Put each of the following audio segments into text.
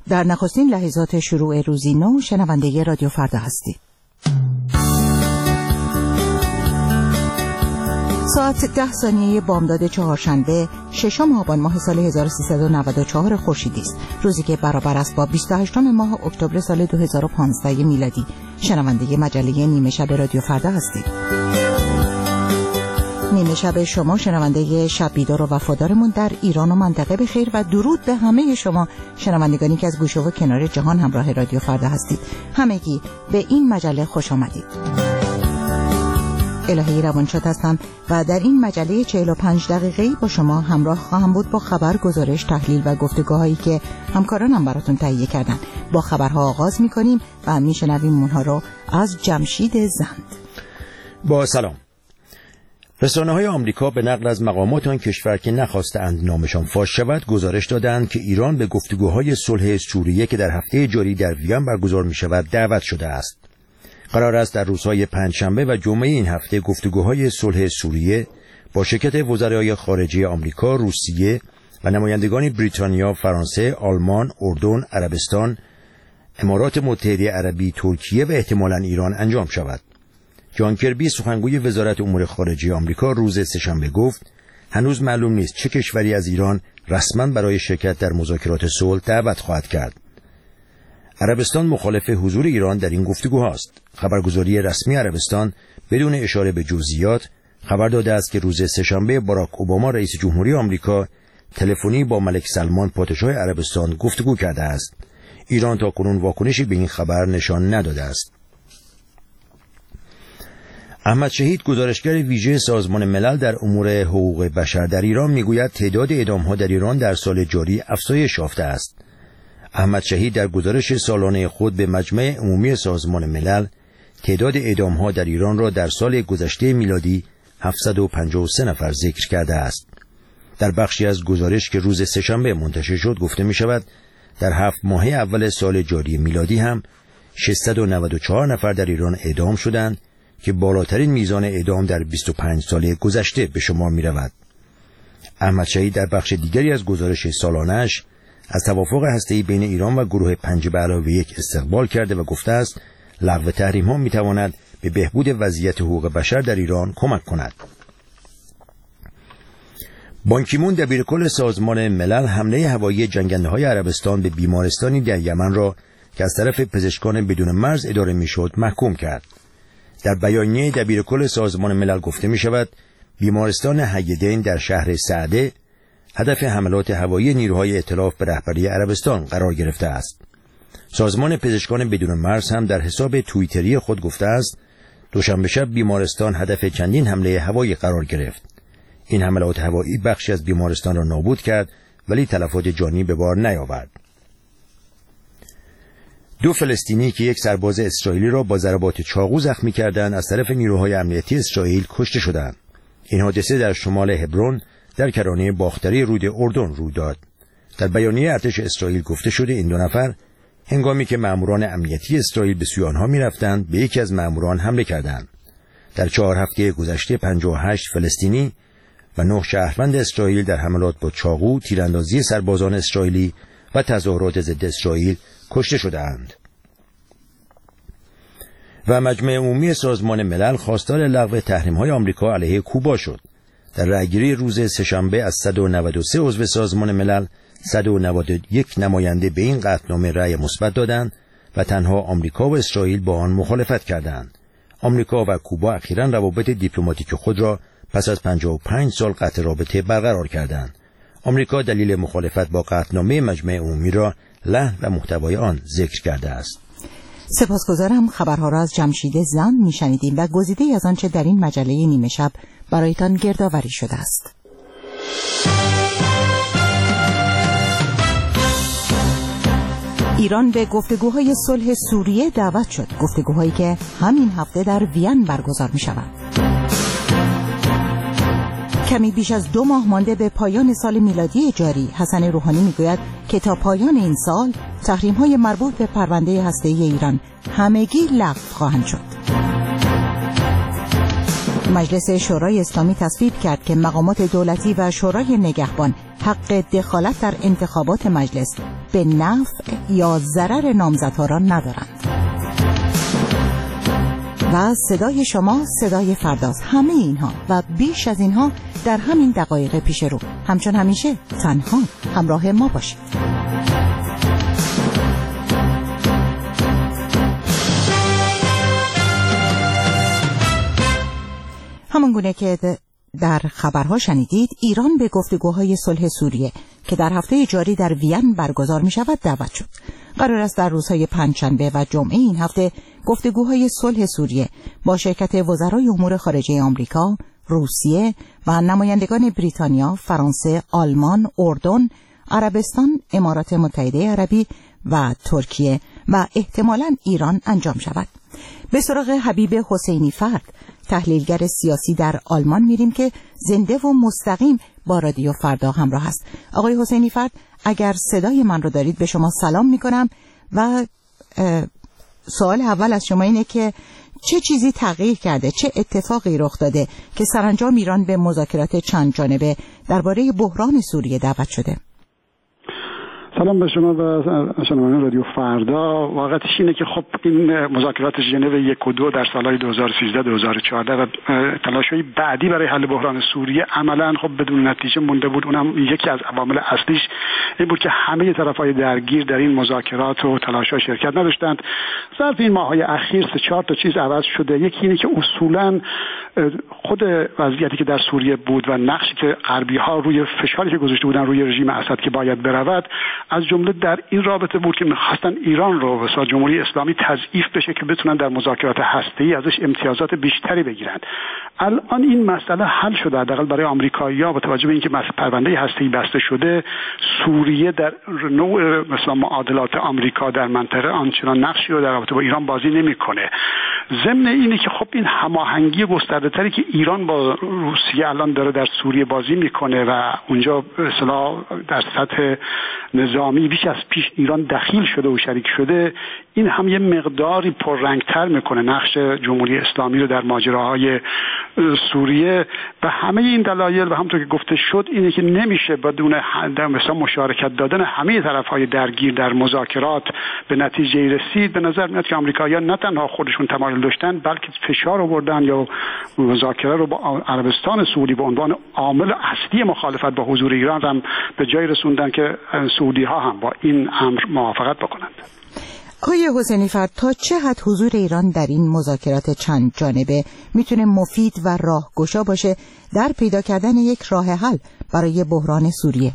در نخستین لحظات شروع روزی نو شنونده رادیو فردا هستید. ساعت 10 بامداد چهارشنبه 6 آبان ماه سال 1394 خورشیدی است، روزی که برابر است با 28 ماه اکتبر سال 2015 میلادی. شنونده مجله نیمه شب رادیو فردا هستید. نیمه شب شما شنونده شب بیدار و وفادارمون در ایران و منطقه بخیر و درود به همه شما شنوندگانی که از گوشه و کنار جهان همراه رادیو فردا هستید. همگی به این مجله خوش آمدید. الهی روانشاد هستم و در این مجله 45 دقیقه‌ای با شما همراه خواهم بود با خبر، گزارش، تحلیل و گفتگوهایی که همکارانم براتون تهیه کردن. با خبرها آغاز می‌کنیم و میشنویم اونها رو از جمشید زند. با سلام. رسانه‌های آمریکا به نقل از مقامات آن کشور که نخواستند نامشان فاش شود گزارش دادند که ایران به گفتگوهای صلح سوریه که در هفته جاری در وین برگزار می‌شود دعوت شده است. قرار است در روزهای پنجشنبه و جمعه این هفته گفتگوهای صلح سوریه با شرکت وزرای خارجه آمریکا، روسیه و نمایندگان بریتانیا، فرانسه، آلمان، اردن، عربستان، امارات متحده عربی، ترکیه و احتمالاً ایران انجام شود. جان کربی سخنگوی وزارت امور خارجه آمریکا روز سه‌شنبه گفت هنوز معلوم نیست چه کشوری از ایران رسما برای شرکت در مذاکرات صلح دعوت خواهد کرد. عربستان مخالف حضور ایران در این گفتگوهاست. خبرگزاری رسمی عربستان بدون اشاره به جزئیات خبر داده است که روز سه‌شنبه باراک اوباما رئیس جمهوری آمریکا تلفنی با ملک سلمان پادشاه عربستان گفتگو کرده است. ایران تاکنون واکنشی به این خبر نشان نداده است. احمد شهید، گزارشگر ویژه سازمان ملل در امور حقوق بشر در ایران، میگوید تعداد اعدام‌ها در ایران در سال جاری افزایش یافته است. احمد شهید در گزارش سالانه خود به مجمع عمومی سازمان ملل تعداد اعدام‌ها در ایران را در سال گذشته میلادی 753 نفر ذکر کرده است. در بخشی از گزارش که روز سه‌شنبه منتشر شد گفته می‌شود در 7 ماه اول سال جاری میلادی هم 694 نفر در ایران اعدام شدند که بالاترین میزان اعدام در 25 سال گذشته به شمار می‌رود. احمد شهید در بخش دیگری از گزارش سالانه‌اش از توافق هسته‌ای بین ایران و گروه 5+1 استقبال کرده و گفته است لغو تحریم‌ها می‌تواند به بهبود وضعیت حقوق بشر در ایران کمک کند. بان کی مون دبیرکل سازمان ملل حمله هوایی جنگنده‌های عربستان به بیمارستانی در یمن را که از طرف پزشکان بدون مرز اداره می‌شد محکوم کرد. در بیانیه دبیرکل سازمان ملل گفته می‌شود بیمارستان حیدین در شهر سعده هدف حملات هوایی نیروهای ائتلاف به رهبری عربستان قرار گرفته است. سازمان پزشکان بدون مرز هم در حساب توییتری خود گفته است دوشنبه شب بیمارستان هدف چندین حمله هوایی قرار گرفت. این حملات هوایی بخشی از بیمارستان را نابود کرد ولی تلفات جانی به بار نیاورد. 2 فلسطینی که یک سرباز اسرائیلی را با ضربات چاقو زخمی کردند از طرف نیروهای امنیتی اسرائیل کشته شدند. این حادثه در شمال هبرون در کرانه باختری رود اردن روی داد. در بیانیه ارتش اسرائیل گفته شده این 2 نفر هنگامی که ماموران امنیتی اسرائیل به سوی آنها می‌رفتند به یکی از ماموران حمله کردند. در 4 هفته گذشته 58 فلسطینی و 9 شهروند اسرائیل در حملات با چاقو، تیراندازی سربازان اسرائیلی و تظاهرات ضد اسرائیل کشته شده‌اند. و مجمع عمومی سازمان ملل خواستار لغو تحریم‌های آمریکا علیه کوبا شد. در رأیگیری روز سه‌شنبه از 193 عضو سازمان ملل 191 نماینده به این قطعنامه رأی مثبت دادند و تنها آمریکا و اسرائیل با آن مخالفت کردند. آمریکا و کوبا اخیراً روابط دیپلماتیک خود را پس از 55 سال قطع رابطه برقرار کردند. آمریکا دلیل مخالفت با قطعنامه مجمع عمومی را لحن و محتوای آن ذکر کرده است. سپاسگزارم. خبرها را از جمشید زند میشنیدیم و گزیده‌ای از آنچه در این مجله نیمه شب برایتان گردآوری شده است. ایران به گفتگوهای صلح سوریه دعوت شد، گفتگوهایی که همین هفته در وین برگزار می شود. کمی بیش از 2 ماه مانده به پایان سال میلادی جاری، حسن روحانی میگوید که تا پایان این سال تحریم‌های مربوط به پرونده هسته‌ای ایران همگی لغو خواهند شد. مجلس شورای اسلامی تصویب کرد که مقامات دولتی و شورای نگهبان حق دخالت در انتخابات مجلس به نفع یا ضرر نامزدها را ندارند. و صدای شما صدای فرداست. همه اینها و بیش از اینها در همین دقایق پیش رو. همچون همیشه تنها همراه ما باشید. همونگونه که در خبرها شنیدید، ایران به گفتگوهای صلح سوریه که در هفته جاری در وین برگزار می شود دعوت شد. قرار است در روزهای پنجشنبه و جمعه این هفته گفتگوهای صلح سوریه با شرکت وزرای امور خارجه آمریکا، روسیه و نمایندگان بریتانیا، فرانسه، آلمان، اردن، عربستان، امارات متحده عربی و ترکیه و احتمالاً ایران انجام شود. به سراغ حبیب حسینی فرد، تحلیلگر سیاسی در آلمان میریم که زنده و مستقیم با رادیو فردا همراه است. آقای حسینی فرد، اگر صدای من رو دارید به شما سلام میکنم و سوال اول از شما اینه که چه چیزی تغییر کرده، چه اتفاقی رخ داده که سرانجام ایران به مذاکرات چند جانبه درباره بحران سوریه دعوت شده؟ سلام به شما و شنوندگان رادیو فردا. واقعیتش اینه که خب این مذاکرات ژنو 1 و 2 در سالهای 2013 2014 و تلاش‌های بعدی برای حل بحران سوریه عملاً خب بدون نتیجه مونده بود. اونم یکی از عوامل اصلیش این بود که همه طرف‌های درگیر در این مذاکرات و تلاش‌ها شرکت نداشتند. ظرف این ماه‌های اخیر 3-4 تا چیز عوض شده. یکی اینه که اصولاً خود وضعیتی که در سوریه بود و نقشی که غربی‌ها روی فشاری که گذاشته بودن روی رژیم اسد که باید برود، از جمله در این رابطه بود که می‌خواستن ایران رو به صورت جمهوری اسلامی تضعیف بشه که بتونن در مذاکرات هسته‌ای ازش امتیازات بیشتری بگیرن. الان این مسئله حل شده، حداقل برای آمریکایی‌ها، با توجه به اینکه پرونده هسته‌ای بسته شده. سوریه در نوع مثلا معادلات آمریکا در منطقه آنچنان نقشی رو در رابطه با ایران بازی نمی‌کنه. ضمن اینه که خب این هماهنگی گسترده‌تری که ایران با روسیه الان داره در سوریه بازی می‌کنه و اونجا به اصطلاح در سطح نظامی بیش از پیش ایران دخیل شده و شریک شده، این هم یه مقداری پررنگتر میکنه نقش جمهوری اسلامی رو در ماجراهای سوریه. و همه این دلایل و همونطور که گفته شد اینه که نمیشه بدون مثلا مشارکت دادن همه طرف‌های درگیر در مذاکرات به نتیجه رسید. به نظر میاد که آمریکایی‌ها نه تنها خودشون تمایل داشتن، بلکه فشار آوردن یا مذاکره رو با عربستان سعودی به عنوان عامل اصلی مخالفت با حضور ایران هم به جای رسوندن که سعودی‌ها هم با این امر موافقت بکنند. آقای حسینی فرد، تا چه حد حضور ایران در این مذاکرات چند جانبه میتونه مفید و راهگشا باشه در پیدا کردن یک راه حل برای بحران سوریه؟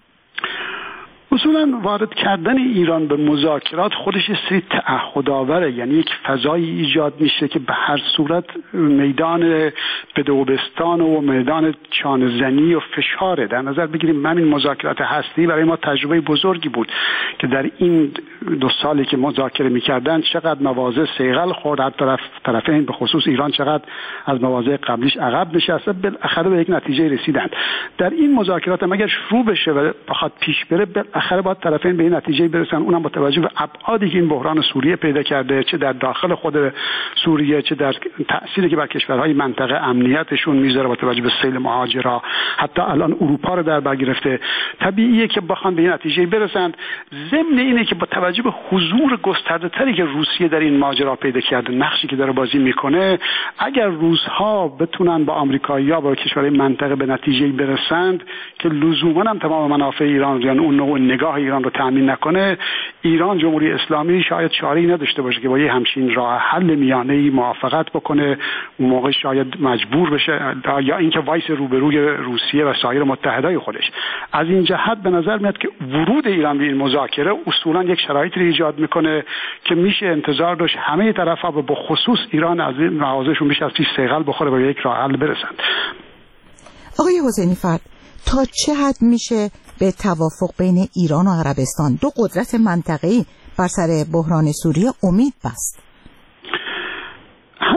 اصولا وارد کردن ایران به مذاکرات خودش سری تعهدآوره، یعنی یک فضایی ایجاد میشه که به هر صورت میدان بدوبستان و میدان چانه‌زنی و فشاره. در نظر بگیریم همین مذاکرات هستی برای ما تجربه بزرگی بود که در این 2 سالی که مذاکره میکردن چقدر مواضع صیقل خورد، هر طرفین به خصوص ایران چقدر از مواضع قبلیش عقب نشسته، بالاخره به یک نتیجه رسیدند. در این مذاکرات هم اگر شروع بشه و بخواد پیش بره، بالاخره باید طرفین به این نتیجه برسن، اونم با توجه به ابعادی که این بحران سوریه پیدا کرده، چه در داخل خود سوریه چه در تأثیری که بر کشورهای منطقه امنیتشون میذاره با توجه به سیل مهاجرا، حتی الان اروپا رو در بر گرفته. طبیعیه که بخوان به این نتیجه برسن. ضمن اینه که با توجه به حضور گسترده‌تری که روسیه در این ماجرا پیدا کرده، نقشی که داره بازی میکنه، اگر روس‌ها بتونن با آمریکایی‌ها با کشورهای منطقه به نتیجه برسند که لزوما هم تمام منافع ایران یعنی اون نوع نگاه ایران رو تامین نکنه، ایران جمهوری اسلامی شاید چاره‌ای نداشته باشه که با یه همچین راه حل میانه‌ای موافقت بکنه. اون موقع شاید مجبور بشه یا اینکه وایس روبروی روسیه و سایر متحدای خودش. از این جهت به نظر میاد که ورود ایران به این مذاکره اصولا یک شرایطی رو ایجاد میکنه که میشه انتظار داشت همه طرفا به خصوص ایران از این مواضعشون بیش از پیش صیقل بخوره و یک راه حل برسند. آقای حسینی فرد، تا چه حد میشه به توافق بین ایران و عربستان، 2 قدرت منطقه‌ای، بر سر بحران سوریه امید بست؟ همین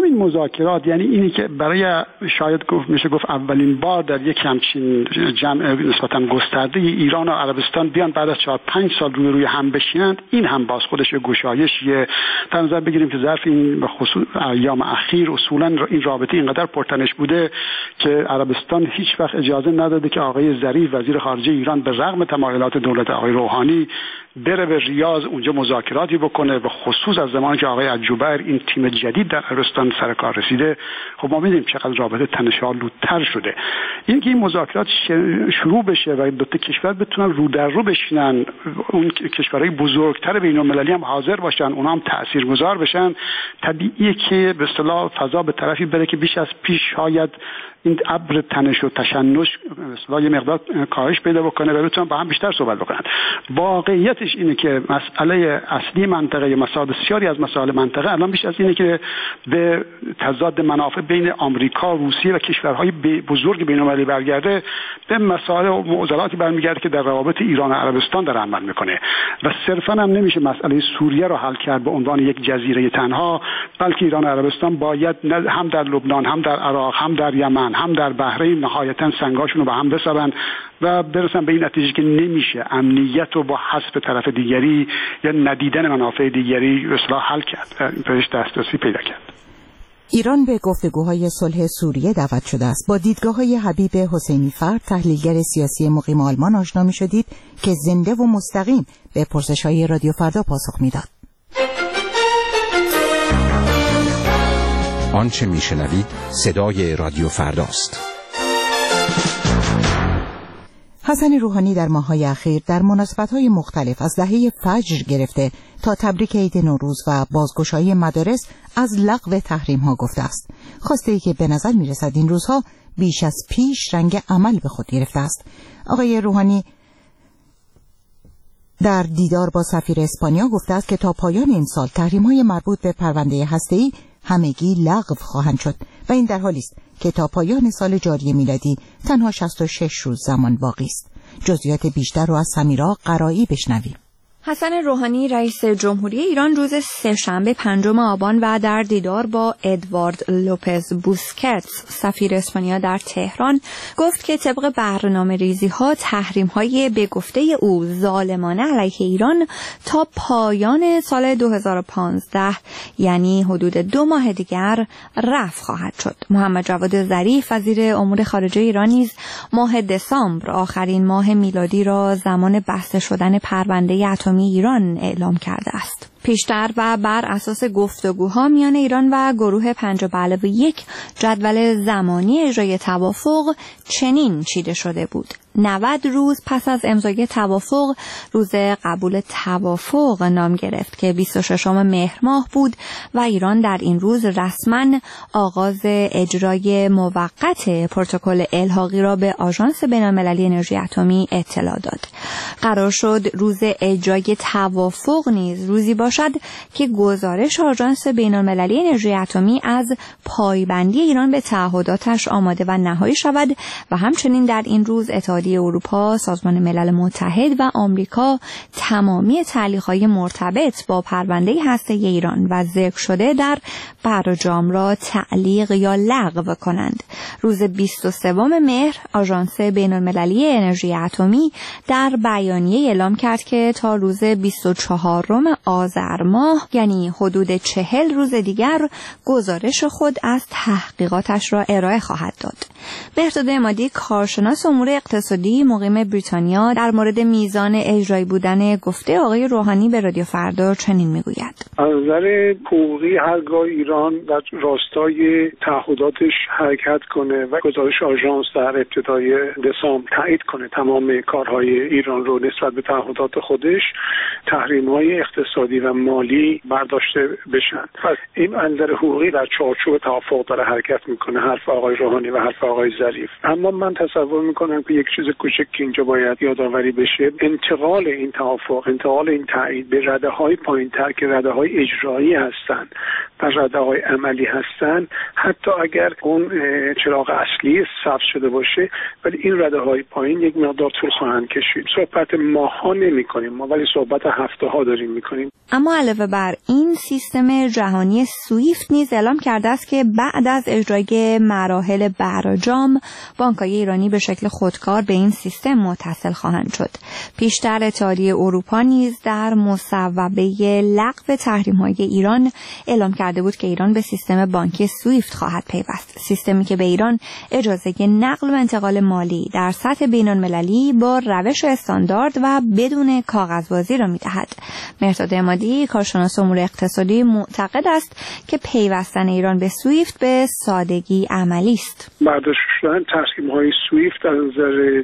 همین مذاکرات، یعنی اینی که برای شاید میشه گفت اولین بار در یک همچین جمع نسبتا گسترده ایران و عربستان بیان بعد از 4-5 سال روی هم بشینند، این هم باز خودش گشایشیه. در نظر بگیریم که ظرف این به خصوص ایام اخیر اصولا این رابطه اینقدر پرتنش بوده که عربستان هیچ وقت اجازه نداده که آقای ظریف وزیر خارجه ایران به رغم تمایلات دولت آقای روحانی بره به ریاض اونجا مذاکراتی بکنه، به خصوص از زمانی که آقای الجبر این تیم جدید در عربستان سر کار رسیده. خب ما می‌بینیم چقدر رابطه تنش‌آلودتر شده. این که این مذاکرات شروع بشه و دو تا کشور بتونن رو در رو بشینن، اون کشورهای بزرگتر بین‌المللی هم حاضر باشن، اونها هم تاثیرگذار بشن، طبیعیه که به اصطلاح فضا به طرفی بره که بیش از پیش شاید این ابر تنش و تشنج مثلا یه مقدار کاهش پیدا بکنه و بتونن با هم بیشتر صحبت بکنن. واقعیتش اینه که مسئله اصلی منطقه، مسائل بسیاری از مسائل منطقه الان بیش از اینه که به تضاد منافع بین آمریکا، روسیه و کشورهای بزرگ بین‌المللی برگرده، به مسائل و معضلاتی برمیگرده که در روابط ایران و عربستان داره عمل میکنه و صرفا هم نمیشه مسئله سوریه رو حل کرد به عنوان یک جزیره تنها، بلکه ایران و عربستان باید هم در لبنان، هم در عراق، هم در یمن، هم در بحرین نهایتاً سنگاشون رو به هم بسابن و برسن به این نتیجه که نمیشه امنیت رو با حذف طرف دیگری یا ندیدن منافع دیگری اصلاح حل کرد، بهش دسترسی پیدا کرد. ایران به گفتگوهای صلح سوریه دعوت شده است. با دیدگاه‌های حبیب حسینی فرد، تحلیلگر سیاسی مقیم آلمان، آشنا می‌شدید که زنده و مستقیم به پرسش‌های رادیو فردا پاسخ می‌داد. آنچه میشنوید صدای رادیو فرداست. حسن روحانی در ماه‌های اخیر در مناسبت‌های مختلف از دهه فجر گرفته تا تبریک عید نوروز و بازگشایی مدارس از لغو تحریم‌ها گفته است. خواسته ای که به نظر می‌رسد این روزها بیش از پیش رنگ عمل به خود گرفته است. آقای روحانی در دیدار با سفیر اسپانیا گفته است که تا پایان این سال تحریم‌های مربوط به پرونده هسته‌ای همگی لغو خواهند شد و این در حالی است که تا پایان سال جاری میلادی تنها 66 روز زمان باقی است. جزئیات بیشتر رو از سمیرا قرایی بشنویم. حسن روحانی رئیس جمهوری ایران روز سه‌شنبه 5 آبان و در دیدار با ادوارد لوپز بوسکتس سفیر اسپانیا در تهران گفت که طبق برنامه‌ریزی‌ها تحریم‌های به گفته او ظالمانه علیه ایران تا پایان سال 2015 یعنی حدود 2 ماه دیگر رفع خواهد شد. محمد جواد ظریف وزیر امور خارجه ایران نیز ماه دسامبر آخرین ماه میلادی را زمان بسته شدن پرونده اتمی ایران اعلام کرده است. پیشتر و بر اساس گفتگوها میان ایران و گروه 5+1 جدول زمانی اجرای توافق چنین چیده شده بود: 90 روز پس از امضای توافق روز قبول توافق نام گرفت که 26 مهر ماه بود و ایران در این روز رسما آغاز اجرای موقت پروتکل الحاقی را به آژانس بین‌المللی انرژی اتمی اطلاع داد. قرار شد روز اجرای توافق نیز روزی باشد که گزارش آژانس بین‌المللی انرژی اتمی از پایبندی ایران به تعهداتش آماده و نهایی شود و همچنین در این روز اتحادیه اروپا، سازمان ملل متحد و آمریکا تمامی تعلیق‌های مرتبط با پرونده هسته‌ای ایران و ذکر شده در برجام را تعلیق یا لغو کنند. روز 23 مهر آژانس بین‌المللی انرژی اتمی در بیانیه اعلام کرد که تا روز 24 آذر ماه یعنی حدود 40 روز دیگر گزارش خود از تحقیقاتش را ارائه خواهد داد. مهرداد عمادی کارشناس امور اقتصادی مقیم بریتانیا در مورد میزان اجرایی بودن گفته آقای روحانی به رادیو فردا چنین میگوید: از نظر حقوقی هرگاه ایران در راستای تعهداتش حرکت کنه و گزارش آژانس در ابتدای دسامبر تایید کنه تمام کارهای ایران رو نسبت به تعهدات خودش، تحریم‌های اقتصادی و مالی برداشته بشن. پس این منظر حقوقی در چارچوب توافق داره حرکت میکنه، حرف آقای روحانی و حرف آقای ظریف. اما من تصور میکنم که یک چیز کوچک که اینجا باید یادآوری بشه، انتقال این توافق، انتقال این تایید به رده‌های پایین‌تر که رده‌های اجرایی هستن و رده‌های عملی هستن، حتی اگر اون چراغ اصلی سبز شده باشه ولی این رده‌های پایین یک مقدار طول خواهند کشید. صحبت ماه‌ها نمی‌کنیم ما، ولی صحبت هفته‌ها داریم می‌کنیم. اما علاوه بر این، سیستم جهانی سویفت نیز اعلام کرده است که بعد از اجرای مراحل برجام، بانک‌های ایرانی به شکل خودکار به این سیستم متصل خواهند شد. پیشتر اتحادیه اروپا نیز در مصوبه لغو تحریم‌های ایران اعلام کرده بود که ایران به سیستم بانکی سویفت خواهد پیوست، سیستمی که به ایران اجازه نقل و انتقال مالی در سطح بین‌المللی با روش استاندارد و بدون کاغذبازی را می‌دهد. مهرداد عمادی، کارشناس امور اقتصادی، معتقد است که پیوستن ایران به سویفت به سادگی عملی است. برداشت شدن تحریم‌های سویفت از نظر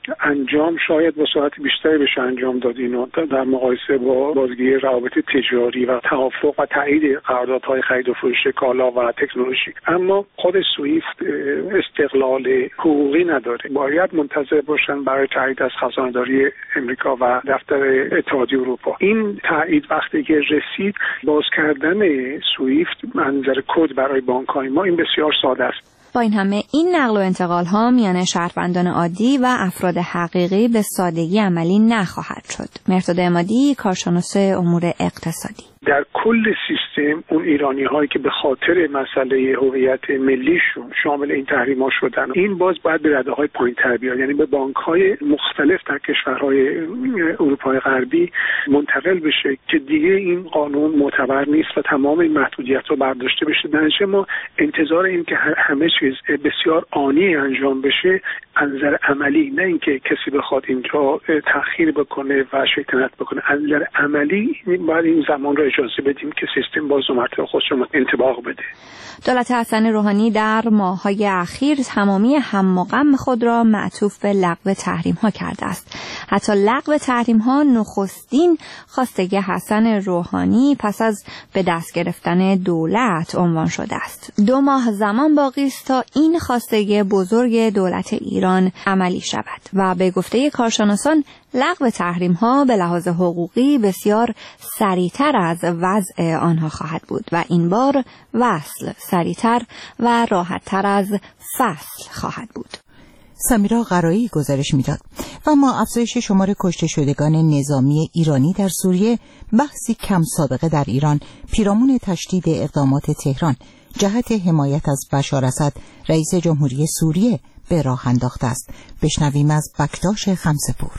انجام شاید با سرعت بیشتری بشه انجام داد اینو در مقایسه با بازگیری روابط تجاری و توافق و تایید قراردادهای خرید و فروش کالا و تکنولوژی. اما خود سویفت استقلال حقوقی نداره، باید منتظر باشن برای تایید از خزانه‌داری امریکا و دفتر اتحادیه اروپا. این تایید وقتی که رسید، باز کردن سویفت منظر کد برای بانک‌های ما این بسیار ساده است. با این همه این نقل و انتقال ها میان شهروندان عادی و افراد حقیقی به سادگی عملی نخواهد شد. مهرداد عمادی، کارشناس امور اقتصادی. در کل سیستم اون ایرانی هایی که به خاطر مسئله هویت ملیشون شامل این تحریم‌ها شدن، این باز باید به رده‌های پایین‌تر بیاد، یعنی به بانک‌های مختلف در کشورهای اروپای غربی منتقل بشه که دیگه این قانون معتبر نیست و تمام این محدودیت‌ها برداشته بشه. در نتیجه ما انتظار این که همه چیز بسیار آنی انجام بشه از نظر عملی، نه اینکه کسی بخواد اینجا تأخیر بکنه و شیطنت بکنه. از نظر عملی باید این زمان رو اجازه بدیم که سیستم باز و مرتبه خودش رو انطباق بده. دولت حسن روحانی در ماه‌های اخیر تمامی هم و غم خود را معطوف به لغو تحریم‌ها کرده است. حتی لغو تحریم‌ها نخستین خواستگی حسن روحانی پس از به دست گرفتن دولت عنوان شده است. 2 ماه زمان باقی است تا این خواستگی بزرگ دولت ایران عملی شود و به گفته کارشناسان لغو تحریم‌ها به لحاظ حقوقی بسیار سریعتر از وضع آنها خواهد بود و این بار وصل سریعتر و راحت‌تر از فصل خواهد بود. سمیرا قرایی گزارش میداد. و ما افزایش شمار کشته شدگان نظامی ایرانی در سوریه بحثی کم سابقه در ایران پیرامون تشدید اقدامات تهران جهت حمایت از بشار اسد رئیس جمهوری سوریه به راه انداخته است. بشنویم از بکتاش خمسه‌پور.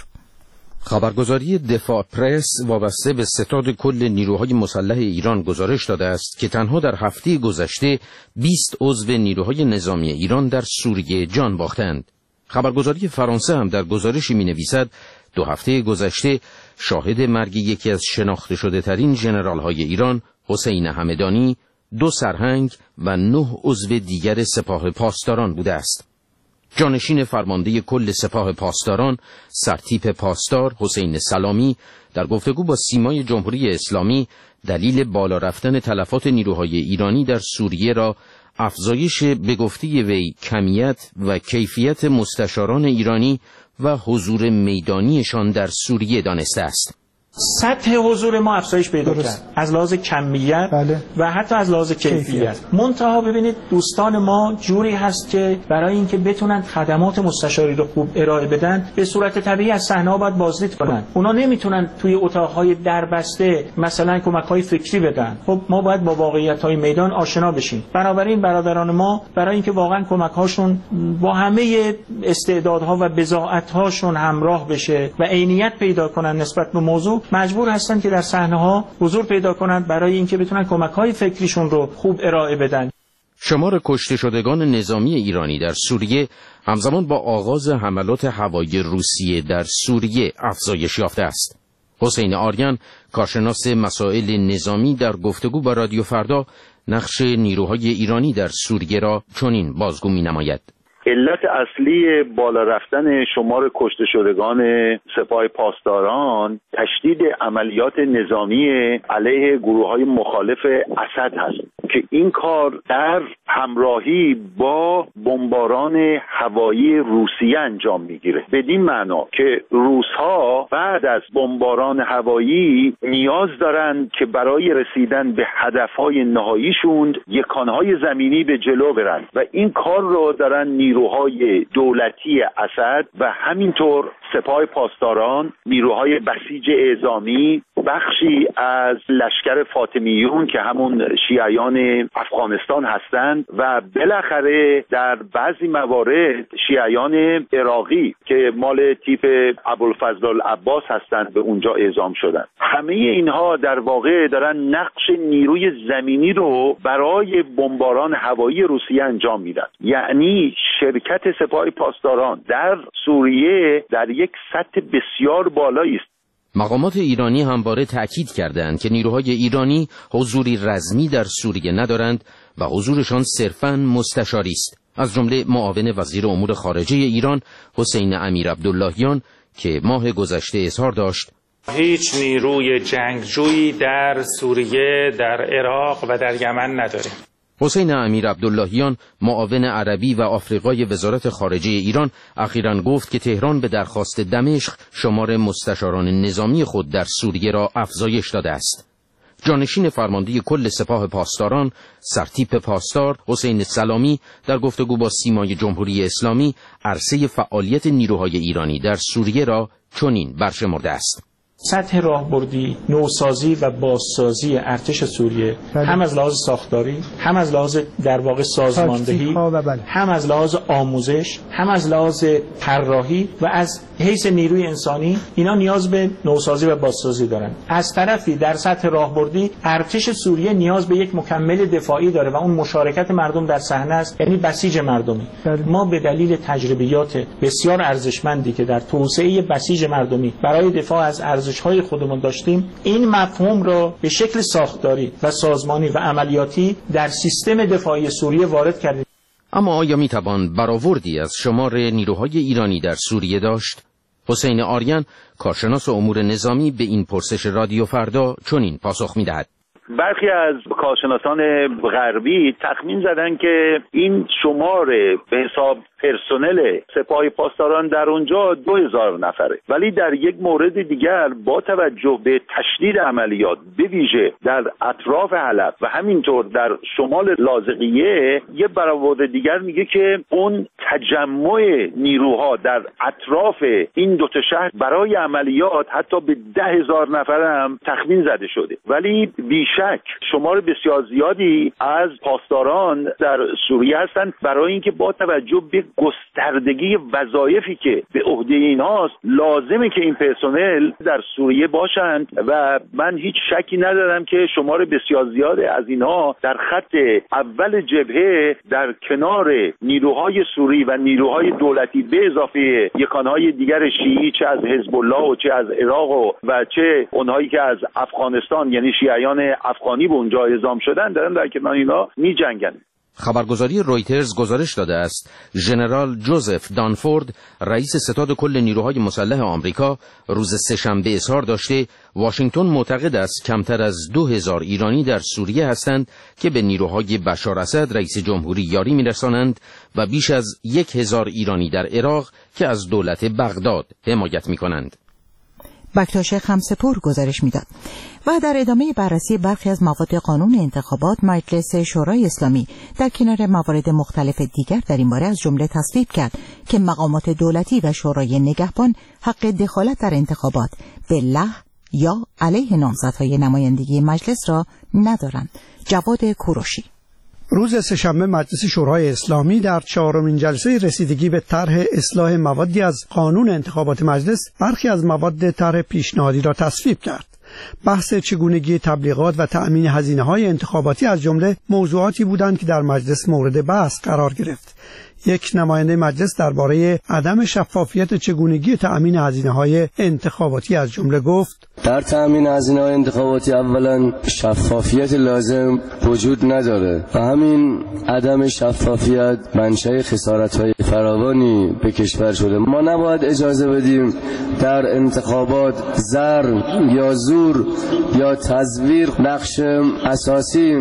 خبرگزاری دفاع پرس وابسته به ستاد کل نیروهای مسلح ایران گزارش داده است که تنها در هفته گذشته 20 عضو نیروهای نظامی ایران در سوریه جان باختند. خبرگزاری فرانسه هم در گزارشی می‌نویسد 2 هفته گذشته شاهد مرگ یکی از شناخته شده ترین ژنرال‌های ایران، حسین همدانی، 2 سرهنگ و 9 عضو دیگر سپاه پاسداران بوده است. جانشین فرمانده کل سپاه پاسداران، سرتیپ پاسدار حسین سلامی در گفتگو با سیمای جمهوری اسلامی دلیل بالا رفتن تلفات نیروهای ایرانی در سوریه را افزایش به گفته وی کمیت و کیفیت مستشاران ایرانی و حضور میدانیشان در سوریه دانسته است. سطح حضور ما افزایش پیدا کرد از لحاظ کمیت و حتی از لحاظ کیفیت. منتها ببینید دوستان ما جوری هست که برای اینکه بتونن خدمات مستشاری رو خوب ارائه بدن به صورت طبیعی از صحنه‌ها باید بازدید کنن. اونا نمیتونن توی اتاق‌های دربسته مثلا کمک‌های فکری بدن. خب ما باید با واقعیت‌های میدان آشنا بشیم. بنابراین برادران ما برای اینکه واقعا کمک‌هاشون با همه استعدادها و بضاعت‌هاشون همراه بشه و عینیت پیدا کنن نسبت به موضوع، مجبور هستن که در صحنه‌ها حضور پیدا کنند برای اینکه بتونن کمک‌های فکریشون رو خوب ارائه بدن. شمار کشته شدگان نظامی ایرانی در سوریه همزمان با آغاز حملات هوایی روسیه در سوریه افزایش یافته است. حسین آریان، کارشناس مسائل نظامی، در گفتگو با رادیو فردا نقش نیروهای ایرانی در سوریه را چنین بازگو می‌نماید. علت اصلی بالا رفتن شمار کشته شدگان سپاه پاسداران تشدید عملیات نظامی علیه گروه‌های مخالف اسد هست که این کار در همراهی با بمباران هوایی روسیه انجام میگیره، بدین معنا که روس‌ها بعد از بمباران هوایی نیاز دارند که برای رسیدن به هدفهای نهاییشون یکانهای زمینی به جلو برن و این کار رو دارن نیروهای دولتی اسد و همینطور سپاه پاسداران، نیروهای بسیج اعزامی، بخشی از لشکر فاطمیون که همون شیعیان افغانستان هستند و بالاخره در بعضی موارد شیعیان عراقی که مال تیپ ابوالفضل العباس هستند به اونجا اعزام شدن. همه اینها در واقع دارن نقش نیروی زمینی رو برای بمباران هوایی روسیه انجام میدن. یعنی شرکت سپاه پاسداران در سوریه در یک سطح بسیار بالایی است. مقامات ایرانی همواره تأکید کردند که نیروهای ایرانی حضوری رسمی در سوریه ندارند و حضورشان صرفاً مستشاری است. از جمله معاون وزیر امور خارجه ایران حسین امیرعبداللهیان که ماه گذشته اظهار داشت هیچ نیروی جنگجویی در سوریه، در عراق و در یمن نداریم. حسین امیرعبداللهیان معاون عربی و آفریقای وزارت خارجه ایران اخیراً گفت که تهران به درخواست دمشق شمار مستشاران نظامی خود در سوریه را افزایش داده است. جانشین فرمانده کل سپاه پاسداران سرتیپ پاسدار حسین سلامی در گفتگو با سیمای جمهوری اسلامی عرصه فعالیت نیروهای ایرانی در سوریه را چنین برشمرده است: سطح راهبردی، نوسازی و بازسازی ارتش سوریه هم از لحاظ ساختاری، هم از لحاظ در واقع سازماندهی، هم از لحاظ آموزش، هم از لحاظ طراحی و از حیث نیروی انسانی اینا نیاز به نوسازی و بازسازی دارن. از طرفی در سطح راهبردی ارتش سوریه نیاز به یک مکمل دفاعی داره و اون مشارکت مردم در صحنه است، یعنی بسیج مردمی. ما به دلیل تجربیات بسیار ارزشمندی که در توسعه بسیج مردمی برای دفاع از ارزش‌های خودمون داشتیم، این مفهوم را به شکل ساختاری و سازمانی و عملیاتی در سیستم دفاعی سوریه وارد کردیم. اما آیا میتوان برآوردی از شمار نیروهای ایرانی در سوریه داشت؟ حسین آریان، کارشناس امور نظامی، به این پرسش رادیو فردا چنین پاسخ میدهد: برخی از کارشناسان غربی تخمین زدن که این شمار به حساب پرسنل سپاه پاسداران در اونجا 2000 نفره، ولی در یک مورد دیگر با توجه به تشدید عملیات به ویژه در اطراف حلب و همینطور در شمال لاذقیه، یه برآورد دیگر میگه که اون تجمع نیروها در اطراف این دو تا شهر برای عملیات حتی به 10,000 نفر هم تخمین زده شده. ولی بیشک شمار بسیار زیادی از پاسداران در سوریه هستند برای اینکه با توجه به گستردگی وظایفی که به عهده اینهاست لازمه که این پرسنل در سوریه باشند و من هیچ شکی ندارم که شمار بسیار زیاد از اینها در خط اول جبهه در کنار نیروهای سوری و نیروهای دولتی به اضافه یکانهای دیگر شیعی چه از حزب الله و چه از عراق و چه اونهایی که از افغانستان یعنی شیعیان افغانی به اونجا اعزام شدن دارن در کنار اینا می‌جنگن. خبرگزاری رویترز گزارش داده است ژنرال جوزف دانفورد رئیس ستاد کل نیروهای مسلح آمریکا روز سه‌شنبه اظهار داشته واشنگتن معتقد است کمتر از 2000 ایرانی در سوریه هستند که به نیروهای بشار اسد رئیس جمهوری یاری می‌رسانند و بیش از 1000 ایرانی در عراق که از دولت بغداد حمایت می‌کنند. بکتاش خمسپور گزارش میداد. و در ادامه بررسی برخی از مواد قانون انتخابات، مجلس شورای اسلامی در کنار موارد مختلف دیگر در این باره از جمله تصویب کرد که مقامات دولتی و شورای نگهبان حق دخالت در انتخابات به لغو یا علیه نامزدهای نمایندگی مجلس را ندارند. جواد کوروشی. روز سه‌شنبه مجلس شورای اسلامی در 4مین جلسه رسیدگی به طرح اصلاح موادی از قانون انتخابات مجلس برخی از مواد طرح پیشنهادی را تصویب کرد. بحث چگونگی تبلیغات و تأمین هزینه‌های انتخاباتی از جمله موضوعاتی بودند که در مجلس مورد بحث قرار گرفت. یک نماینده مجلس درباره عدم شفافیت چگونگی تأمین هزینه‌های انتخاباتی از جمله گفت: در تأمین هزینه‌های انتخاباتی اولا شفافیت لازم وجود نداره و همین عدم شفافیت منشأ خسارت‌های فراوانی به کشور شده. ما نباید اجازه بدیم در انتخابات زر یا زور یا تزویر نقش اساسی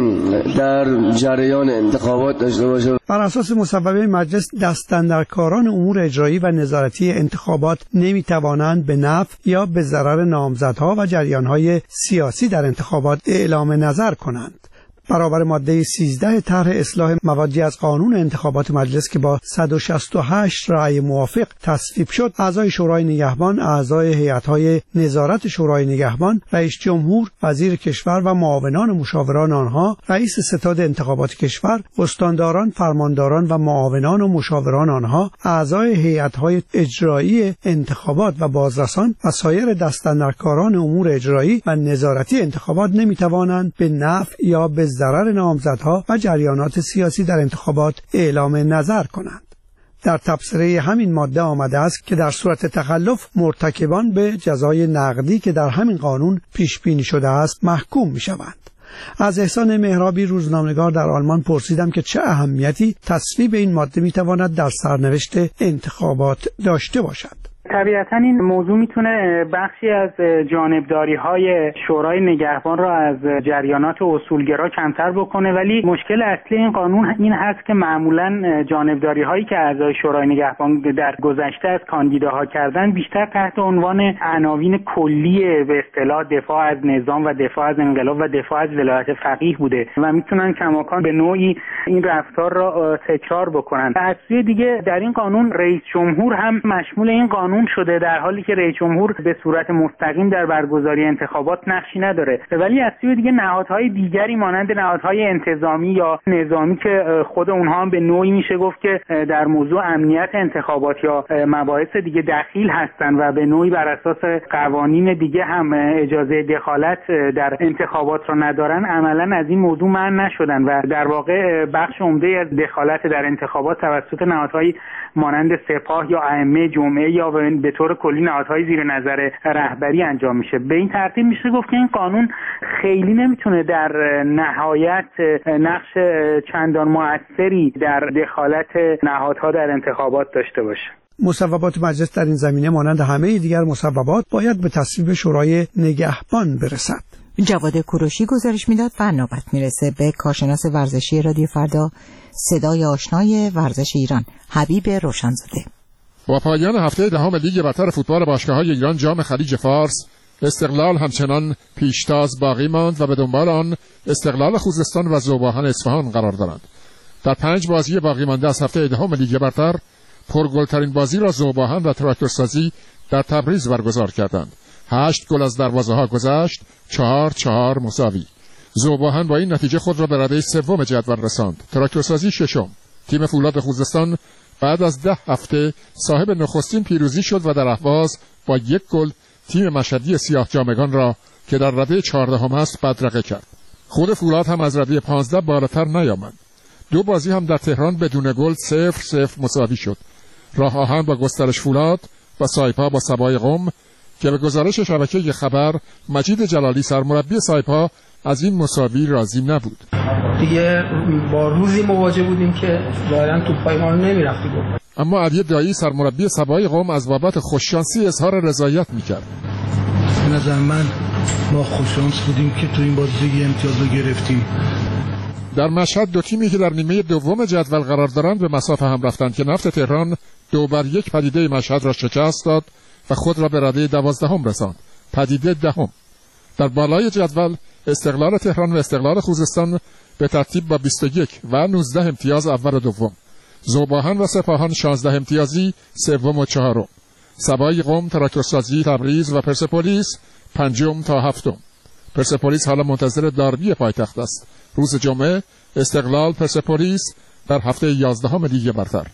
در جریان انتخابات داشته باشه. بر اساس مصوبه مجلس دستاندرکاران امور اجرایی و نظارتی انتخابات نمیتوانند به نفع یا به ضرر نامزدها و جریانهای سیاسی در انتخابات اعلام نظر کنند. برابر ماده 13 طرح اصلاح موادی از قانون انتخابات مجلس که با 168 رأی موافق تصویب شد، اعضای شورای نگهبان، اعضای هیئت‌های نظارت شورای نگهبان، رئیس جمهور، وزیر کشور و معاونان مشاوران آنها، رئیس ستاد انتخابات کشور، استانداران، فرمانداران و معاونان و مشاوران آنها، اعضای هیئت‌های اجرایی انتخابات و بازرسان و سایر دستاندرکاران امور اجرایی و نظارتی انتخابات نمی‌توانند به نفع یا به ضرر نامزدها و جریانات سیاسی در انتخابات اعلام نظر کنند. در تبصره همین ماده آمده است که در صورت تخلف مرتکبان به جزای نقدی که در همین قانون پیش بینی شده است محکوم می شوند. از احسان مهرابی روزنامه‌نگار در آلمان پرسیدم که چه اهمیتی تصویب این ماده می تواند در سرنوشت انتخابات داشته باشد. طبیعتا این موضوع میتونه بخشی از جانبداری‌های شورای نگهبان را از جریانات اصولگرا کمتر بکنه، ولی مشکل اصلی این قانون این هست که معمولاً جانبداری‌هایی که اعضای شورای نگهبان در گذشته از کاندیداها کردن بیشتر تحت عنوان عناوین کلی به اصطلاح دفاع از نظام و دفاع از انقلاب و دفاع از ولایت فقیه بوده و میتونن کماکان به نوعی این رفتار را تکرار بکنن. از سوی دیگه در این قانون رئیس جمهور هم مشمول این قانون شده، در حالی که رئیس جمهور به صورت مستقیم در برگزاری انتخابات نقشی نداره، ولی از سوی دیگه نهادهای دیگری مانند نهادهای انتظامی یا نظامی که خود اونها هم به نوعی میشه گفت که در موضوع امنیت انتخابات یا مباحث دیگه دخیل هستن و به نوعی بر اساس قوانین دیگه هم اجازه دخالت در انتخابات را ندارن، عملا از این موضوع منع نشدن و در واقع بخش عمده از دخالت در انتخابات توسط نهادهای مانند سپاه یا ائمه جمعه یا به طور کلی نهادهای زیر نظر رهبری انجام میشه. به این ترتیب میشه گفت که این قانون خیلی نمیتونه در نهایت نقش چندان مؤثری در دخالت نهادها در انتخابات داشته باشه. مصوبات مجلس در این زمینه مانند همه دیگر مصوبات باید به تصویب شورای نگهبان برسد. جواد کوروشی گزارش میداد و نوبت میرسه به کارشناس ورزشی رادیو فردا، صدای آشنای ورزش ایران، حبیب روشنزاده. با پایان هفته دهم لیگ برتر فوتبال باشگاه‌های ایران جام خلیج فارس، استقلال همچنان پیشتاز باقی ماند و به دنبال آن استقلال خوزستان و ذوباهن اصفهان قرار دارند. در 5 بازی باقی مانده از هفته دهم لیگ برتر، پرگل‌ترین بازی را ذوباهن و تراکتورسازی در تبریز برگزار کردند. 8 گل از دروازه‌ها گذشت، 4-4 مساوی. ذوباهن با این نتیجه خود را به رده سوم جدول رساند. تراکتورسازی ششم. تیم فولاد خوزستان بعد از 10 هفته صاحب نخستین پیروزی شد و در اهواز با 1 گل تیم مشهدی سیاه جامگان را که در رده 14 است بدرقه کرد. خود فولاد هم از رده 15 بالاتر نیامد. 2 بازی هم در تهران بدون گل 0-0 مساوی شد. راه آهن با گسترش فولاد و سایپا با سبای قم که به گزارش شبکه خبر مجید جلالی سرمربی سایپا از این مساوی راضی نبود. دیگه با روزی مواجه بودیم که ظاهرا توپای ما رو نمیرفت گل. اما علی دایی سرمربی سبای قم از بابت خوششانسی اظهار رضایت میکرد. به نظر من ما خوششانس بودیم که تو این بازی امتیاز رو گرفتیم. در مشهد 2 تیمی که در نیمه دوم جدول قرار دارند به مسافه هم رفتند که نفت تهران 2-1 پدیده مشهد را شکست داد و خود را به رده 12 رساند. پدیده 10. در بالای جدول استقلال تهران و استقلال خوزستان به ترتیب با 21 و 19 امتیاز اول و دوم. ذوباهن و سپاهان 16 امتیازی سوم و چهارم. سبای قم، تراکتورسازی تبریز و پرسپولیس 5 تا 7. پرسپولیس حالا منتظر داربی پایتخت است. روز جمعه استقلال پرسپولیس در هفته 11 لیگ برتر.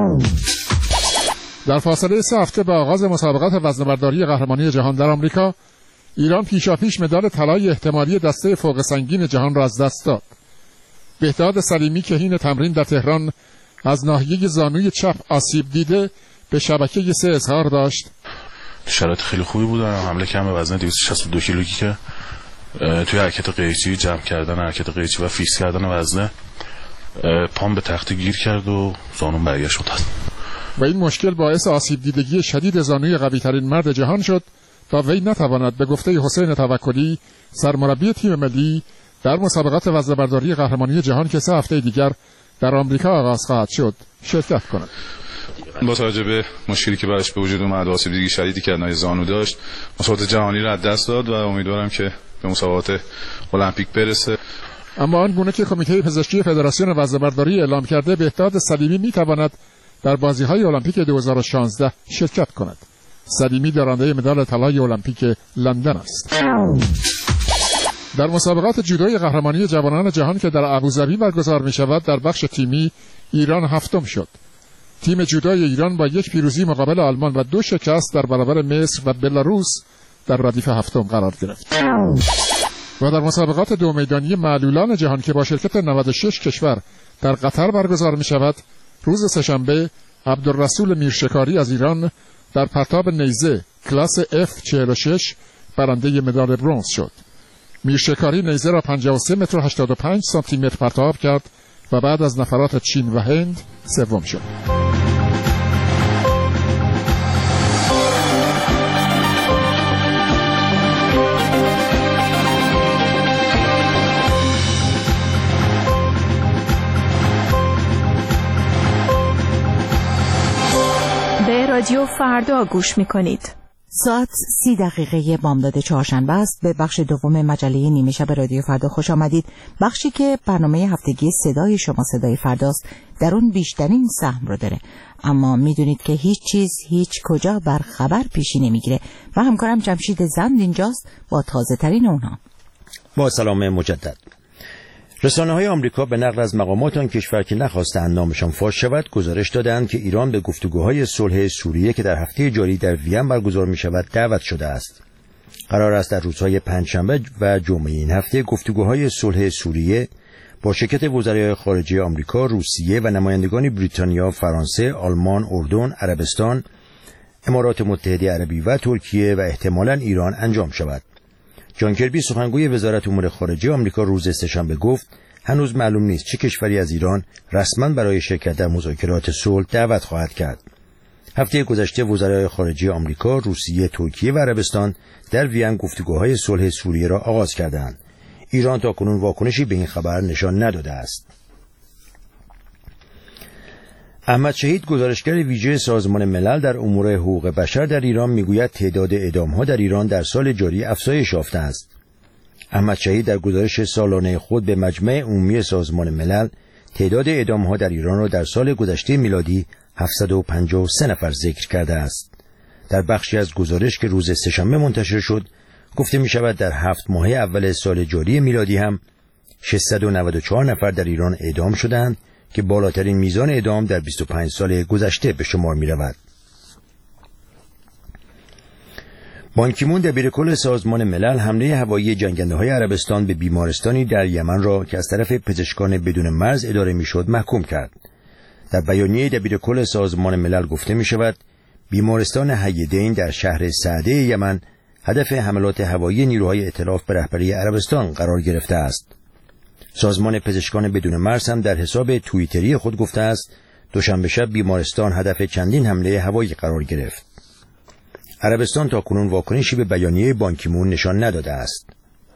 در فاصله 3 هفته به آغاز مسابقات وزنه‌برداری قهرمانی جهان در آمریکا، ایران پیشاپیش مدال طلای احتمالی دسته فوق سنگین جهان را از دست داد. بهداد سلیمی که حین تمرین در تهران از ناحیه زانوی چپ آسیب دیده به شبکه 3 اظهار داشت: شرایط خیلی خوبی بود، حمله کردم به وزن 262 کیلویی که توی حرکت قیچی جمع کردن حرکت قیچی و فیکس کردن وزنه پام به تخته گیر کرد و زانوم برگشت. و این مشکل باعث آسیب دیدگی شدید زانوی قوی ترین مرد جهان شد تا وی نتواند به گفته حسین توکلی سرمربی تیم ملی در مسابقات وزنه‌برداری قهرمانی جهان که 3 هفته دیگر در آمریکا آغاز خواهد شد شرکت کند. با توجه به مشکلی که براش به وجود اومد، آسیب دیدگی شدیدی که از زانو داشت، مسابقات جهانی را از دست داد و امیدوارم که به مسابقات المپیک برسه. اما آنگونه که کمیته پزشکی فدراسیون وزنه‌برداری اعلام کرده، بهداد سلیمی میتواند در بازی‌های المپیک 2016 شرکت کند. سلیمی دارنده مدال طلای المپیک لندن است. در مسابقات جودوی قهرمانی جوانان جهان که در ابوظبی برگزار می‌شود، در بخش تیمی ایران هفتم شد. تیم جودوی ایران با 1 پیروزی مقابل آلمان و 2 شکست در برابر مصر و بلاروس در ردیف هفتم قرار گرفت. و در مسابقات 2 میدانی معلولان جهان که با شرکت 96 کشور در قطر برگزار می‌شود، روز سه‌شنبه عبدالرسول میرشکاری از ایران در پرتاب نیزه کلاس F46 برنده مدال برنز شد. میرشکاری نیزه را 53 متر و 85 سانتی متر پرتاب کرد و بعد از نفرات چین و هند سوم شد. به رادیو فردا گوش می‌کنید. ساعت 30 بامداد چهارشنبه است. به بخش دوم مجله نیمه شب رادیو فردا خوش آمدید. بخشی که برنامه هفتگی صدای شما صدای فرداست، در اون بیشترین سهم رو داره. اما میدونید که هیچ چیز هیچ کجا بر خبر پیشی نمیگیره و همکارم جمشید زند اینجاست با تازه ترین اونها. با سلام مجدد. رسانه‌های آمریکا به نقل از مقامات آن کشور که نخواستند نامشان فاش شود گزارش دادند که ایران به گفتگوهای صلح سوریه که در هفته جاری در وین برگزار می‌شود دعوت شده است. قرار است در روزهای پنجشنبه و جمعه این هفته گفتگوهای صلح سوریه با شرکت وزرای خارجه آمریکا، روسیه و نمایندگان بریتانیا، فرانسه، آلمان، اردن، عربستان، امارات متحده عربی و ترکیه و احتمالاً ایران انجام شود. جان کربی سخنگوی وزارت امور خارجه آمریکا روز سه‌شنبه گفت هنوز معلوم نیست چه کشوری از ایران رسما برای شرکت در مذاکرات صلح دعوت خواهد کرد. هفته گذشته وزرای خارجه آمریکا، روسیه، ترکیه و عربستان در وین گفتگوهای صلح سوریه را آغاز کردند. ایران تاکنون واکنشی به این خبر نشان نداده است. احمد شهید گزارشگر ویژه سازمان ملل در امور حقوق بشر در ایران میگوید تعداد اعدام‌ها در ایران در سال جاری افزایش یافته است. احمد شهید در گزارش سالانه خود به مجمع عمومی سازمان ملل تعداد اعدام‌ها در ایران را در سال گذشته میلادی 753 نفر ذکر کرده است. در بخشی از گزارش که روز سه‌شنبه منتشر شد گفته می‌شود در 7 ماه اول سال جاری میلادی هم 694 نفر در ایران اعدام شدند که بالاترین میزان اعدام در 25 سال گذشته به شمار می رود. بان کی مون دبیرکل سازمان ملل حمله هوایی جنگنده‌های عربستان به بیمارستانی در یمن را که از طرف پزشکان بدون مرز اداره میشد محکوم کرد. در بیانیه دبیرکل سازمان ملل گفته می شود بیمارستان حیدین در شهر سعده یمن هدف حملات هوایی نیروهای ائتلاف به رهبری عربستان قرار گرفته است. سازمان پزشکان بدون مرز هم در حساب توییتری خود گفته است دوشنبه شب بیمارستان هدف چندین حمله هوایی قرار گرفت. عربستان تاکنون واکنشی به بیانیه بان کی مون نشان نداده است.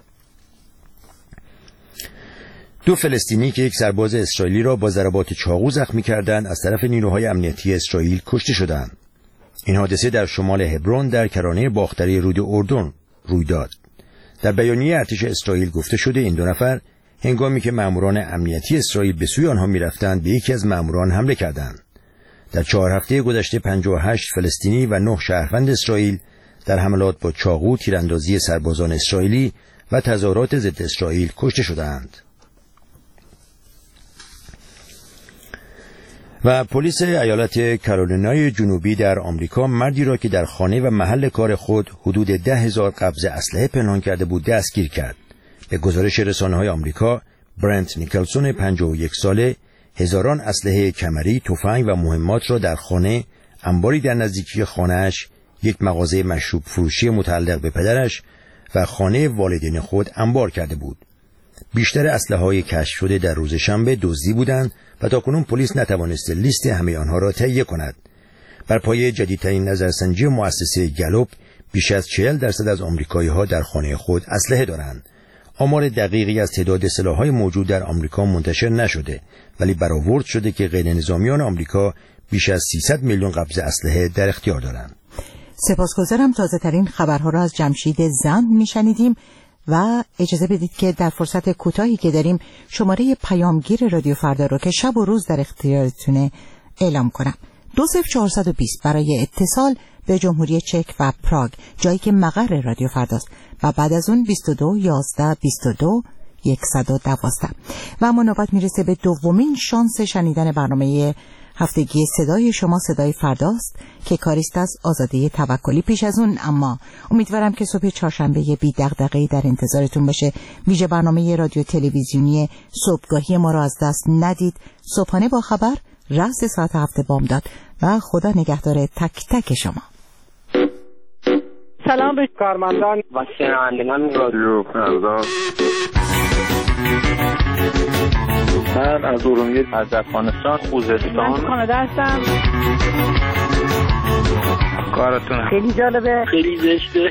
2 فلسطینی که یک سرباز اسرائیلی را با ضربات چاقو زخمی کردند از طرف نیروهای امنیتی اسرائیل کشته شدند. این حادثه در شمال هبرون در کرانه باختری رود اردن روی داد. در بیانیه ارتش اسرائیل گفته شده این 2 نفر هنگامی که ماموران امنیتی اسرائیل به سوی آنها می‌رفتند به یکی از ماموران حمله کردند. در 4 هفته گذشته 58 فلسطینی و 9 شهروند اسرائیل در حملات با چاقو، تیراندازی سربازان اسرائیلی و تظاهرات ضد اسرائیل کشته شدند. و پلیس ایالت کارولینای جنوبی در آمریکا مردی را که در خانه و محل کار خود حدود 10,000 قبض اسلحه پنهان کرده بود دستگیر کرد. به گزارش رسانه‌های آمریکا، برنت نیکلسون 51 ساله هزاران اسلحه کمری، تفنگ و مهمات را در خانه، انباری در نزدیکی خانه‌اش، یک مغازه مشروب فروشی متعلق به پدرش و خانه والدین خود انبار کرده بود. بیشتر اسلحه‌های کشف شده در روز شنبه دزدی بودند و تاکنون پلیس نتوانسته لیست همه آنها را تهیه کند. بر پایه جدیدترین نظرسنجی مؤسسه گالوپ بیش از 40% از آمریکایی‌ها در خانه خود اسلحه دارند. آمار دقیقی از تعداد سلاح‌های موجود در آمریکا منتشر نشده، ولی برآورد شده که غیرنظامیان آمریکا بیش از 300 میلیون قبض اسلحه در اختیار دارند. سپاسگزارم. تازه‌ترین خبرها را از جمشید زند میشنیدیم و اجازه بدید که در فرصت کوتاهی که داریم شماره پیامگیر رادیو فردا رو که شب و روز در اختیارتونه اعلام کنم. 20420 برای اتصال به جمهوری چک و پراگ، جایی که مقر رادیو فرداست، و بعد از اون 22 11 22 112. و اما نوبت میرسه به دومین شانس شنیدن برنامه هفتگی صدای شما صدای فرداست که کاریست از آزاده توکلی. پیش از اون اما امیدوارم که صبح چهارشنبه بی دغدغه‌ای در انتظارتون باشه. ویژه برنامه رادیو تلویزیونی صبحگاهی ما را از دست ندید. صبحانه با خبر رأس ساعت 7 بامداد و خدا نگهدار تک تک شما. سلام به کارمندان و شنوندگان رادیو فردا. من از ارومیه، از افغانستان، خوزستان، من کانادا هستم. کارتون خیلی جالبه، خیلی زشته.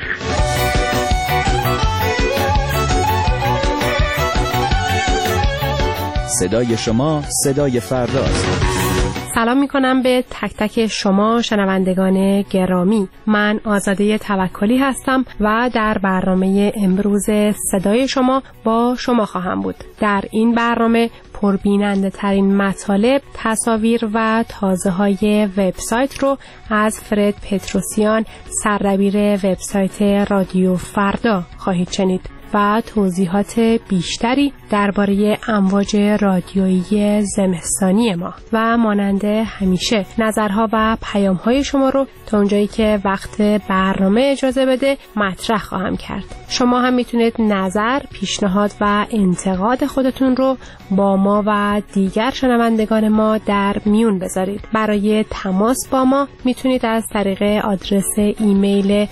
صدای شما صدای فرداست. سلام میکنم به تک تک شما شنوندگان گرامی. من آزاده توکلی هستم و در برنامه امروز صدای شما با شما خواهم بود. در این برنامه پربیننده ترین مطالب، تصاویر و تازه های وبسایت رو از فرد پتروسیان، سردبیر وبسایت رادیو فردا خواهید شنید و توضیحات بیشتری درباره امواج رادیویی زمستانی ما و مانند همیشه نظرها و پیام‌های شما رو تا اونجایی که وقت برنامه اجازه بده مطرح خواهم کرد. شما هم میتونید نظر، پیشنهاد و انتقاد خودتون رو با ما و دیگر شنوندگان ما در میون بذارید. برای تماس با ما میتونید از طریق آدرس ایمیل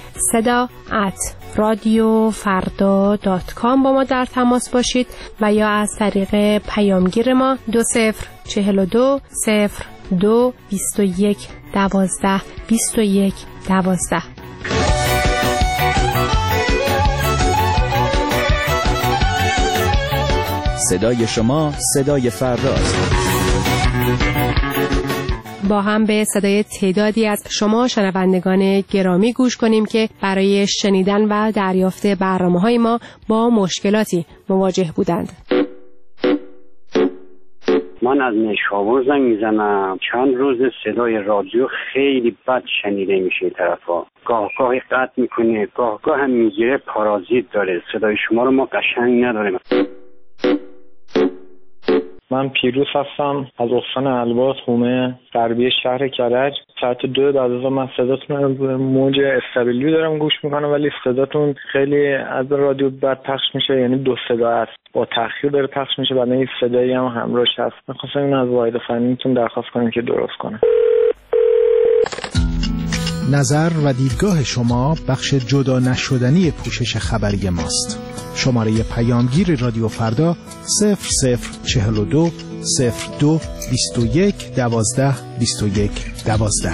seda@radiofarda.com با ما در تماس باشید و یا از طریق پیامگیر ما 2042 02 21 12 21 12. صدای شما صدای فرداست. با هم به صدای تعدادی از شما شنوندگان گرامی گوش کنیم که برای شنیدن و دریافت برنامه‌های ما با مشکلاتی مواجه بودند. من از نشابور زنگ میزنم. چند روز صدای رادیو خیلی بد شنیده میشه طرفا. گاهی قطع میکنه، گاه هم میگیره، پارازیت داره. صدای شما رو ما قشنگ نداریم. من پیروز هستم از استان البرز، حومه غربی شهر کرج. ساعت 2 بعد از من صداتون رو موج استابیلی دارم گوش میکنم، ولی صداتون خیلی از رادیو بد پخش میشه، یعنی دو صدا است، با تأخیر داره پخش میشه، بعد این صدایی هم همراهش هست. می‌خواستم اینو از واحد فنیتون درخواست کنم که درست کنه. نظر و دیدگاه شما بخش جدا نشدنی پوشش خبری ماست. شماره پیامگیر رادیو فردا 0042 02 21 12 21 12.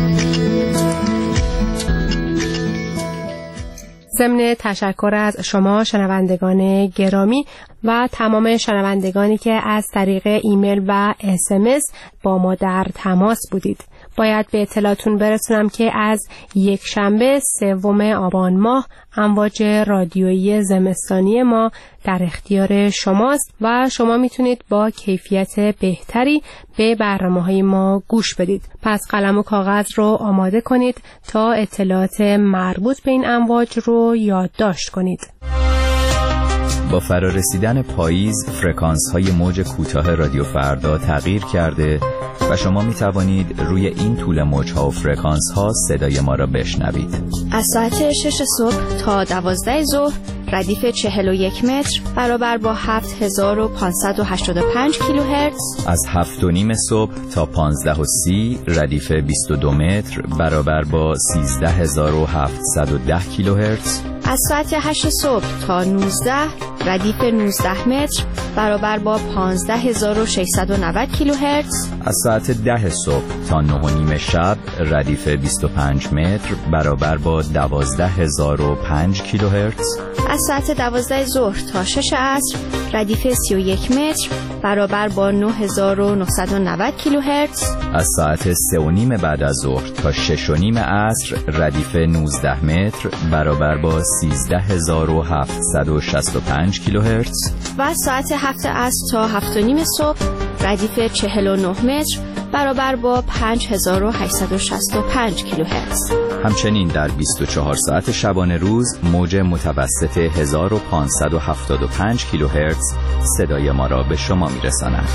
ضمن تشکر از شما شنوندگان گرامی و تمام شنوندگانی که از طریق ایمیل و SMS با ما در تماس بودید. باید به اطلاعتون برسونم که از یک شنبه 3 آبان ماه امواج رادیویی زمستانی ما در اختیار شماست و شما میتونید با کیفیت بهتری به برنامه‌های ما گوش بدید. پس قلم و کاغذ رو آماده کنید تا اطلاعات مربوط به این امواج رو یادداشت کنید. با فرارسیدن پاییز فرکانس‌های موج کوتاه رادیو فردا تغییر کرده و شما می توانید روی این طول موج‌ها و فرکانس‌ها صدای ما را بشنوید. از ساعت 6 صبح تا 12 ظهر ردیف 41 متر برابر با 7585 کیلوهرتز. از 7:30 صبح تا 15:30 ردیف 22 متر برابر با 13710 کیلوهرتز. از ساعت 8 صبح تا 19 ردیف 19 متر برابر با 15690 کیلوهرتز. از ساعت 10 صبح تا 9:30 شب ردیف 25 متر برابر با 12005 کیلوهرتز. از ساعت 12 ظهر تا 6 عصر ردیف 31 متر برابر با 9990 کیلوهرتز. از ساعت 3:30 بعد از ظهر تا 6:30 عصر ردیف 19 متر برابر با 13765 کیلوهرتز. و از ساعت 7 عصر تا 7:30 صبح ردیف 49 متر برابر با 5865 کیلوهرتز. همچنین در 24 ساعت شبانه روز موج متوسط 1575 کیلوهرتز صدای ما را به شما میرساند.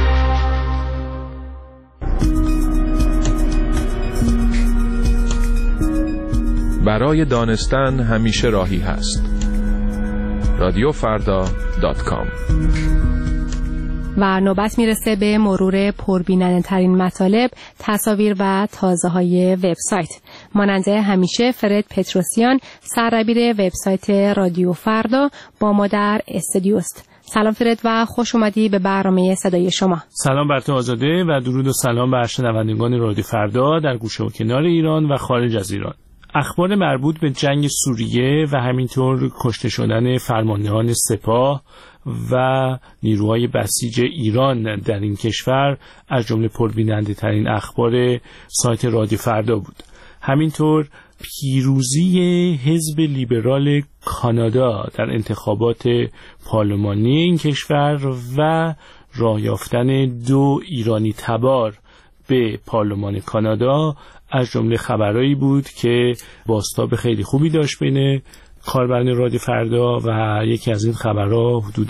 برای دانستن همیشه راهی هست. رادیوفردا.com. و نوبت میرسه به مرور پربیننده ترین مطالب، تصاویر و تازه های وبسایت. ماننده همیشه فرد پتروسیان، سرربیر وبسایت رادیو فردا، با ما در استودیوست. سلام فرد و خوش اومدی به برنامه صدای شما. سلام بر تو آزاده و درود و سلام بر شنوندگان رادیو فردا در گوشه و کنار ایران و خارج از ایران. اخبار مربوط به جنگ سوریه و همینطور کشته شدن فرماندهان سپاه و نیروهای بسیج ایران در این کشور از جمله پربیننده ترین اخبار سایت رادیو فردا بود. همینطور پیروزی حزب لیبرال کانادا در انتخابات پارلمانی این کشور و راه یافتن 2 ایرانی تبار به پارلمان کانادا از جمله خبرایی بود که بازتاب خیلی خوبی داشت بین کاربران رادیو فردا و یکی از این خبرها حدود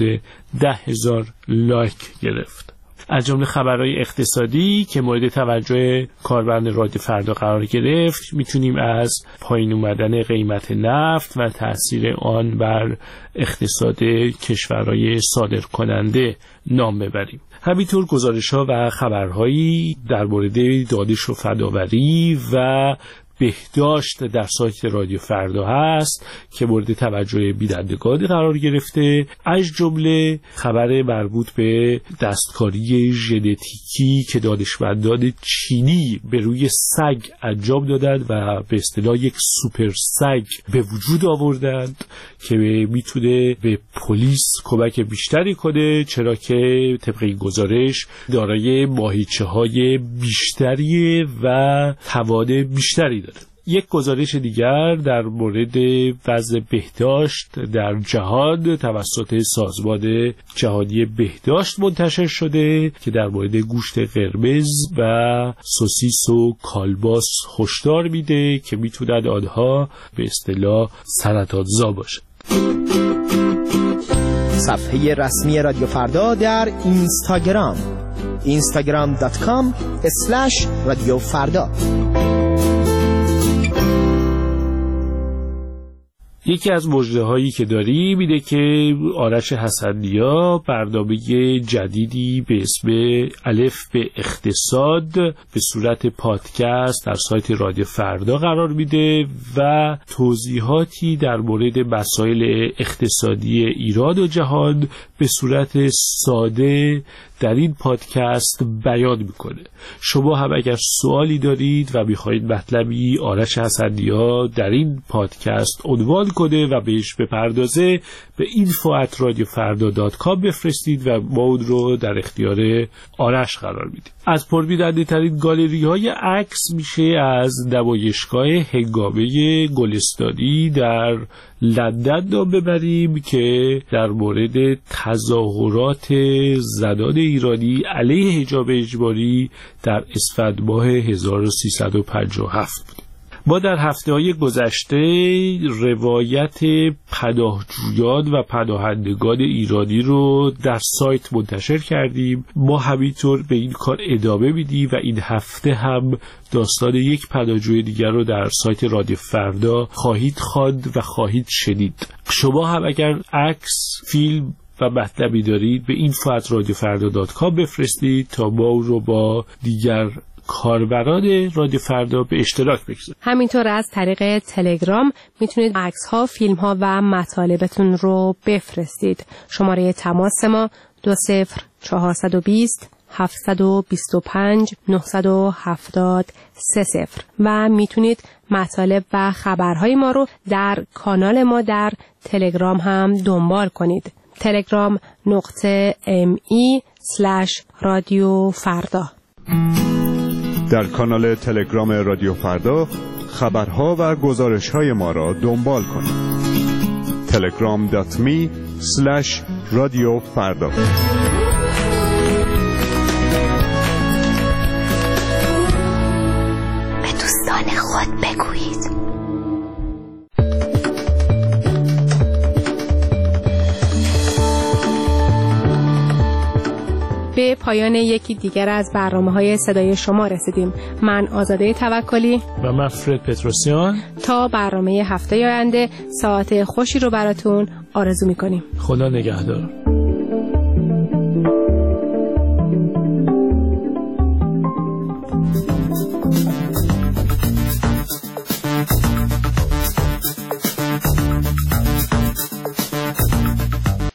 10,000 لایک گرفت. از جمله خبرهای اقتصادی که مورد توجه کاربران رادیو فردا قرار گرفت میتونیم از پایین اومدن قیمت نفت و تاثیر آن بر اقتصاد کشورهای صادر کننده نام ببریم. همینطور گزارش‌ها و خبرهایی در مورد دانش و فناوری و بهداشت در سایت رادیو فردا هست که مورد توجه بینندگان قرار گرفته، از جمله خبر مربوط به دستکاری ژنتیکی که دانشمندان چینی به روی سگ انجام دادند و به اصطلاح یک سوپر سگ به وجود آوردند که میتونه به پلیس کمک بیشتری کنه، چرا که طبق این گزارش دارای ماهیچه‌های بیشتری و توان بیشتری داره. یک گزارش دیگر در مورد وضع بهداشت در جهان توسط سازمان جهانی بهداشت منتشر شده که در مورد گوشت قرمز و سوسیس و کالباس هشدار میده که میتونن آنها به اصطلاح سرطانزا باشن. صفحه رسمی رادیو فردا در اینستاگرام instagram.com/رادیوفردا. یکی از مژده‌هایی که داریم اینه که آرش حسن‌نیا برنامه جدیدی به اسم الف به اقتصاد به صورت پادکست در سایت رادیو فردا قرار میده و توضیحاتی در مورد مسائل اقتصادی ایران و جهان به صورت ساده در این پادکست بیان میکنه. شما هم اگر سوالی دارید و میخواهید مطلبی آرش حسن‌نیا در این پادکست عنوان کنه و بهش بپردازه، به info@radiofarda.com بفرستید و ما اون رو در اختیار آرش قرار میدیم. از پربیننده ترین گالری های عکس میشه از نمایشگاه هنگامه گلستانی در لندن نام ببریم که در مورد تظاهرات زنان ایرانی علیه حجاب اجباری در اسفند ماه 1357 بود. ما در هفته‌های گذشته روایت پناهجویان و پناهندگان ایرانی رو در سایت منتشر کردیم. ما همینطور به این کار ادامه میدیم و این هفته هم داستان یک پناهجوی دیگر رو در سایت رادیو فردا خواهید خواند و خواهید شنید. شما هم اگر عکس، فیلم و مطلبی دارید به info@radiofarda.com بفرستید تا ما رو با دیگر کاربران رادیو فردا به اشتراک بگذارید. همینطور از طریق تلگرام میتونید عکس‌ها، فیلم‌ها و مطالبتون رو بفرستید. شماره تماس ما 20420 725 970 30 و میتونید مطالب و خبرهای ما رو در کانال ما در تلگرام هم دنبال کنید. telegram.me/رادیو فردا. در کانال تلگرام رادیو فردا خبرها و گزارش‌های ما را دنبال کنید. telegram.me/رادیو فردا. به دوستان خود بگویید. به پایان یکی دیگر از برنامه‌های صدای شما رسیدیم. من آزاده توکلی و من فرد پتروسیان تا برنامه هفته آینده ساعت خوشی رو براتون آرزو می‌کنیم. خدا نگهدار.